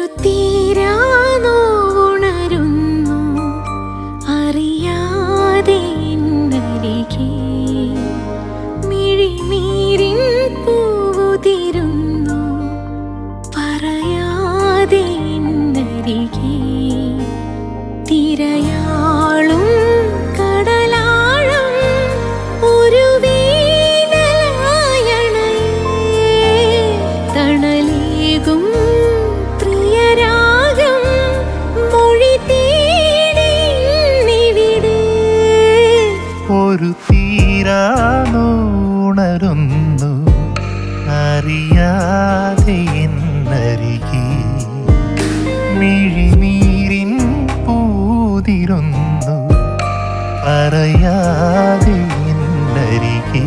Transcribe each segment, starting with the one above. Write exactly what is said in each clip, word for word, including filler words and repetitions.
തീരാനോണരുന്നു അറിയാതെ എന്നരികെ മിഴിനീരിൻ പൂവുതിരുന്നു പറയാതെ എന്നരികെ തിരയാളും കടലാഴം ഒരു വീണലായണയേ തണലേകും പ്രിയരാഗം മൊഴി തേടി നിവിടെ ഒരു തീരാനോണരുന്നു അറിയാതെ എന്നരികെ മിഴിനീരിൻ പൂതിരുന്നു പറയാതെ എന്നരികെ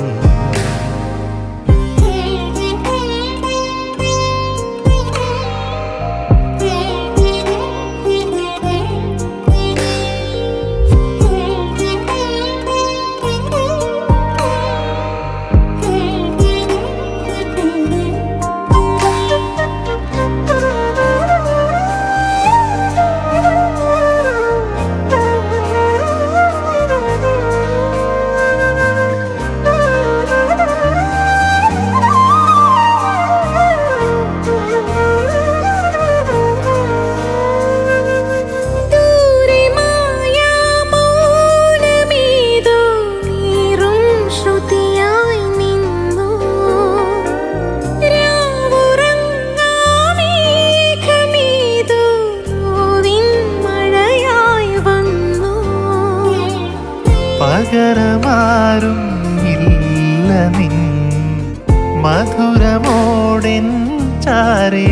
പകരമാരും ഇല്ല നിൻ മധുരമോടെൻ ചാരേ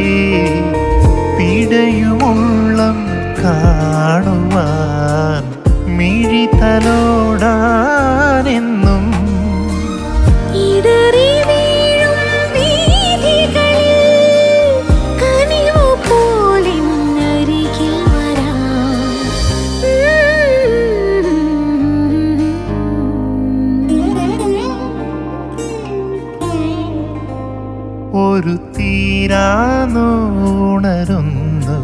പിടയുമുള്ളം കാണുവാൻ മിഴിതലോടാനെന്നും ഒരു തീരാനോണരുന്നു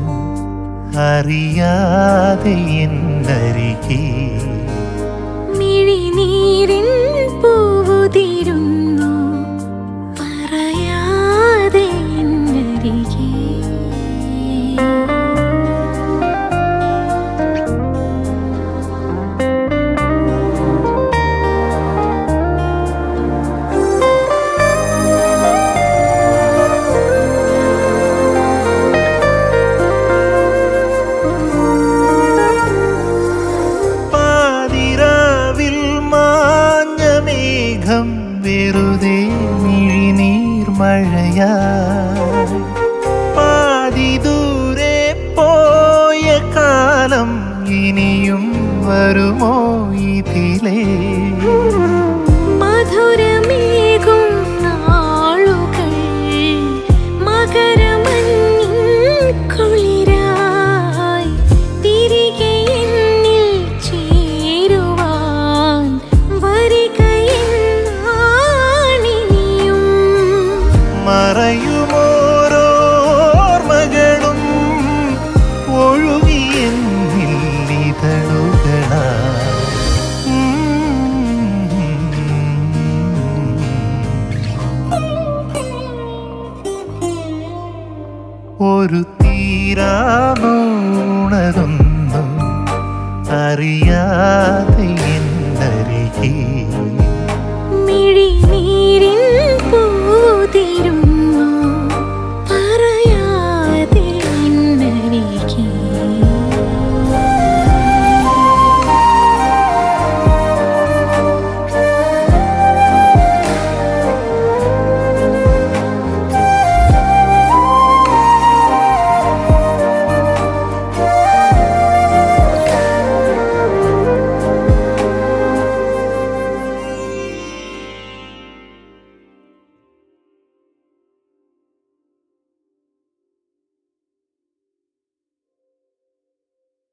അറിയാതെ എന്നരികെ മിഴിനീരിൻ പൂവുതിരുന്നു പറയാതെ എന്നരികെ വെറുതെ മിഴിനീർ മഴയായി പാതി ദൂരെ പോയ കാലം ഇനിയും വരുമോ ഇതിലേ മധുരമേകും നാളുകൾ മകരമഞ്ഞിൻ കുളിരായി തിരികെ എന്നിൽ ചേരുവാൻ വരിക മറയുമോരോർമകളും ഒഴുകിയെന്നിൽ ഇതളുകളാ ഒരു തീരാനോണരുന്നു അറിയാ